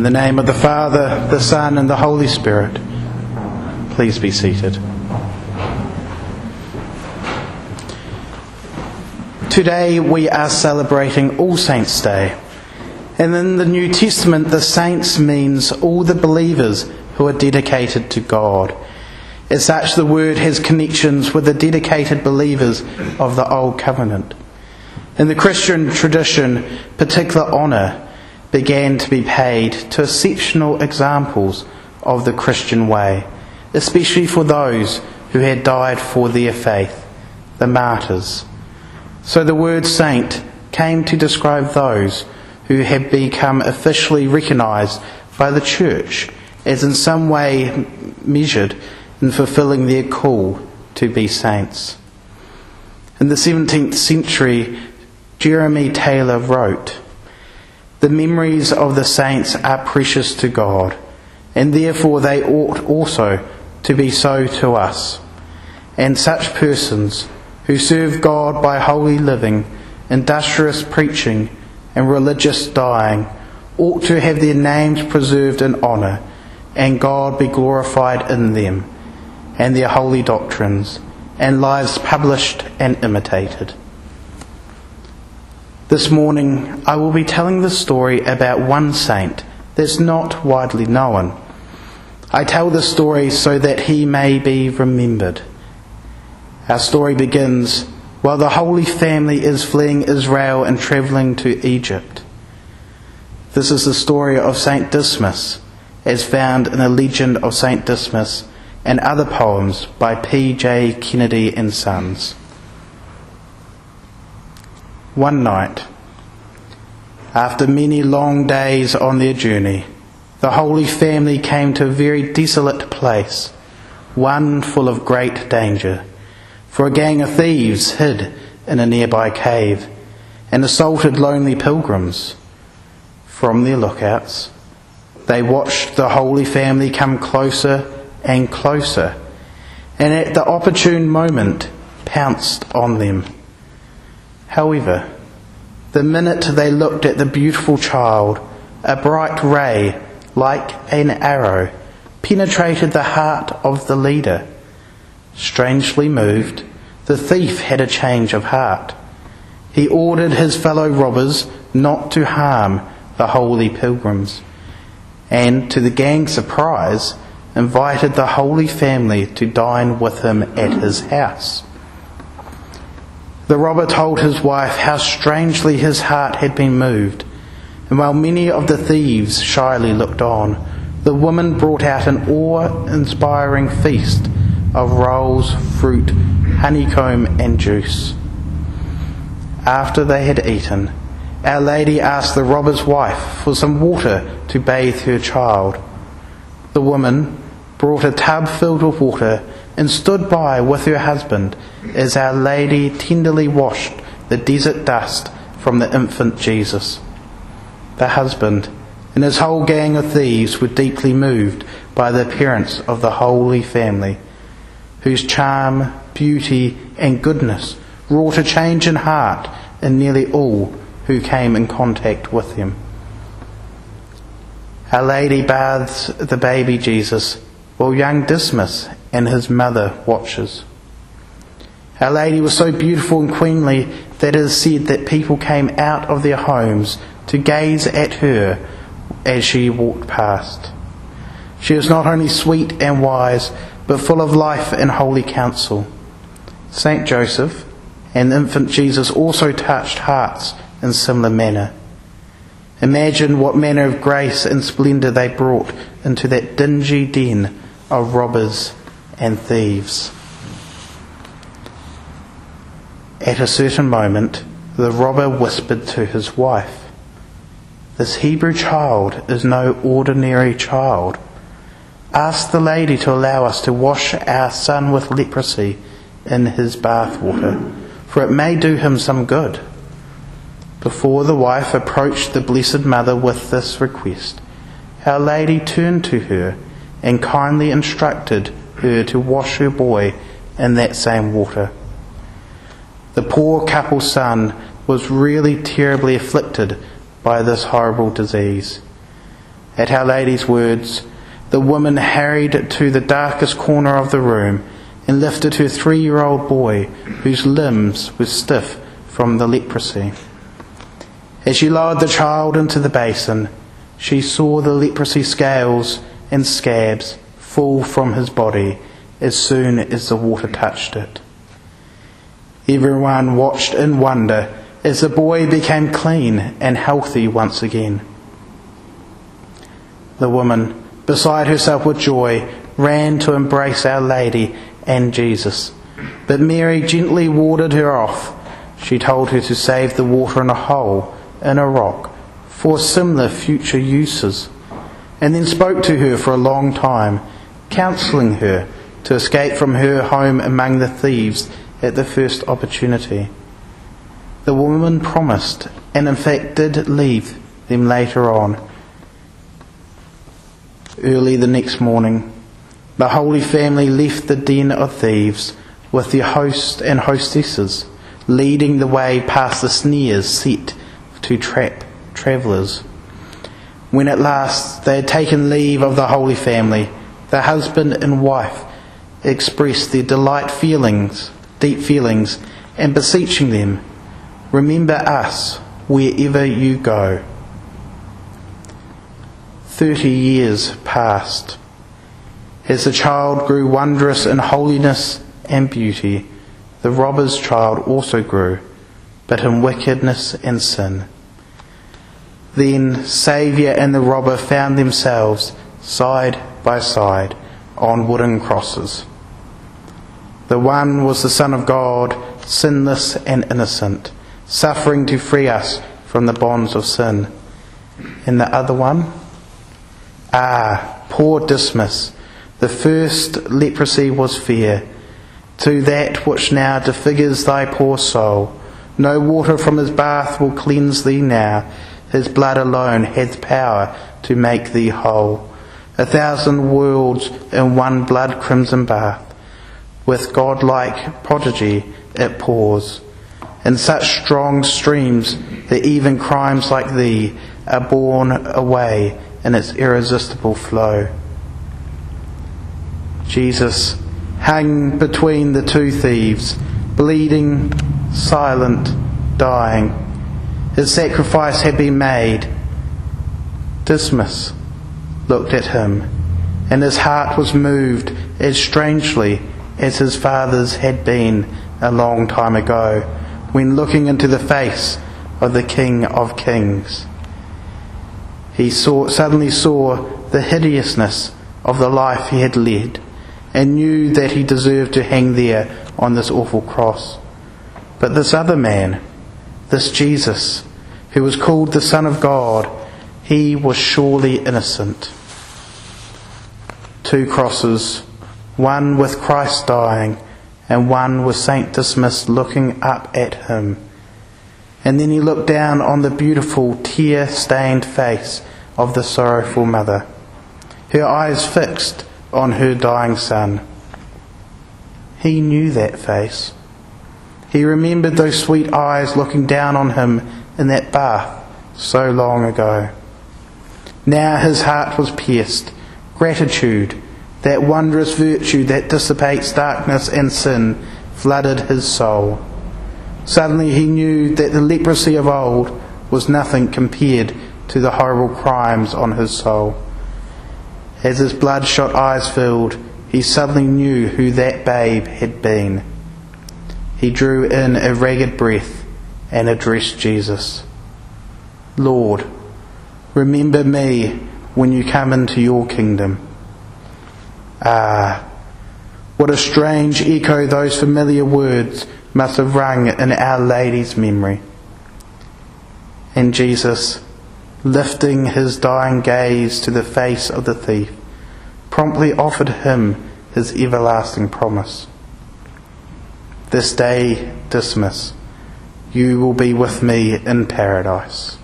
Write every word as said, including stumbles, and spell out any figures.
In the name of the Father, the Son, and the Holy Spirit. Please be seated. Today we are celebrating All Saints' Day. And in the New Testament, the saints means all the believers who are dedicated to God. As such, the word has connections with the dedicated believers of the Old Covenant. In the Christian tradition, particular honour began to be paid to exceptional examples of the Christian way, especially for those who had died for their faith, the martyrs. So the word saint came to describe those who had become officially recognised by the Church as in some way measured in fulfilling their call to be saints. In the seventeenth century, Jeremy Taylor wrote, "The memories of the saints are precious to God, and therefore they ought also to be so to us. And such persons who serve God by holy living, industrious preaching, and religious dying ought to have their names preserved in honour, and God be glorified in them, and their holy doctrines, and lives published and imitated." This morning I will be telling the story about one saint that's not widely known. I tell this story so that he may be remembered. Our story begins while the Holy Family is fleeing Israel and travelling to Egypt. This is the story of Saint Dismas, as found in the Legend of Saint Dismas and other poems by P J Kennedy and Sons. One night, after many long days on their journey, the Holy Family came to a very desolate place, one full of great danger, for a gang of thieves hid in a nearby cave and assaulted lonely pilgrims. From their lookouts, they watched the Holy Family come closer and closer, and at the opportune moment pounced on them. However, the minute they looked at the beautiful child, a bright ray, like an arrow, penetrated the heart of the leader. Strangely moved, the thief had a change of heart. He ordered his fellow robbers not to harm the holy pilgrims, and, to the gang's surprise, invited the Holy Family to dine with him at his house. The robber told his wife how strangely his heart had been moved, and while many of the thieves shyly looked on, the woman brought out an awe-inspiring feast of rolls, fruit, honeycomb, and juice. After they had eaten, Our Lady asked the robber's wife for some water to bathe her child. The woman brought a tub filled with water and stood by with her husband as Our Lady tenderly washed the desert dust from the infant Jesus. The husband and his whole gang of thieves were deeply moved by the appearance of the Holy Family, whose charm, beauty, and goodness wrought a change in heart in nearly all who came in contact with him. Our Lady bathes the baby Jesus, while young Dismas and his mother watches. Our Lady was so beautiful and queenly that it is said that people came out of their homes to gaze at her as she walked past. She was not only sweet and wise, but full of life and holy counsel. Saint Joseph and infant Jesus also touched hearts in similar manner. Imagine what manner of grace and splendour they brought into that dingy den of robbers and thieves. At a certain moment, the robber whispered to his wife, "This Hebrew child is no ordinary child. Ask the lady to allow us to wash our son with leprosy in his bath water, for it may do him some good." Before the wife approached the Blessed Mother with this request, Our Lady turned to her and kindly instructed her to wash her boy in that same water. The poor couple's son was really terribly afflicted by this horrible disease. At Our Lady's words, the woman hurried to the darkest corner of the room and lifted her three-year-old boy, whose limbs were stiff from the leprosy. As she lowered the child into the basin, she saw the leprosy scales and scabs fall from his body as soon as the water touched it. Everyone watched in wonder as the boy became clean and healthy once again. The woman, beside herself with joy, ran to embrace Our Lady and Jesus, but Mary gently warded her off. She told her to save the water in a hole in a rock for similar future uses, and then spoke to her for a long time, counselling her to escape from her home among the thieves at the first opportunity. The woman promised, and in fact did leave them later on. Early the next morning, the Holy Family left the den of thieves with their host and hostesses, leading the way past the snares set to trap travellers. When at last they had taken leave of the Holy Family, the husband and wife expressed their delight feelings, deep feelings, and beseeching them, "Remember us wherever you go." Thirty years passed. As the child grew wondrous in holiness and beauty, the robber's child also grew, but in wickedness and sin. Then Saviour and the robber found themselves side by side on wooden crosses. The one was the Son of God, sinless and innocent, suffering to free us from the bonds of sin. And the other one? Ah, poor Dismas, the first leprosy was fair. To that which now disfigures thy poor soul, no water from his bath will cleanse thee now. His blood alone hath power to make thee whole. A thousand worlds in one blood crimson bath, with godlike prodigy it pours. In such strong streams that even crimes like thee are borne away in its irresistible flow. Jesus hung between the two thieves, bleeding, silent, dying. His sacrifice had been made. Dismas looked at him, and his heart was moved as strangely as his father's had been a long time ago, when looking into the face of the King of Kings, he saw, suddenly saw the hideousness of the life he had led, and knew that he deserved to hang there on this awful cross. But this other man, this Jesus, who was called the Son of God, he was surely innocent. Two crosses, one with Christ dying, and one with Saint Dismas looking up at him. And then he looked down on the beautiful, tear-stained face of the sorrowful mother, her eyes fixed on her dying son. He knew that face. He remembered those sweet eyes looking down on him in that bath so long ago. Now his heart was pierced. Gratitude, that wondrous virtue that dissipates darkness and sin, flooded his soul. Suddenly he knew that the leprosy of old was nothing compared to the horrible crimes on his soul. As his bloodshot eyes filled, he suddenly knew who that babe had been. He drew in a ragged breath and addressed Jesus. "Lord, remember me when you come into your kingdom." Ah, what a strange echo those familiar words must have rung in Our Lady's memory. And Jesus, lifting his dying gaze to the face of the thief, promptly offered him his everlasting promise. "This day, Dismas, you will be with me in paradise."